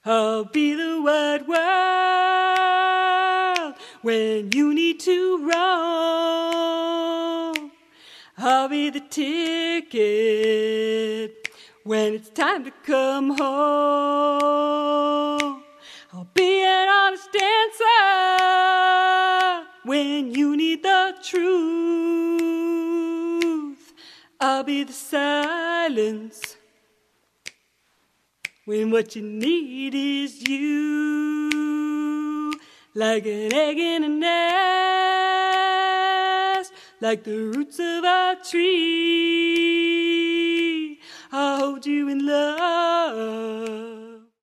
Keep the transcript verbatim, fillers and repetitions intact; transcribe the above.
I'll be the wide world when you need to roam. I'll be the ticket when it's time to come home. I'll be an honest answer when you need the truth. I'll be the silence when what you need is you. Like an egg in a nest, like the roots of a tree, I'll hold you in love.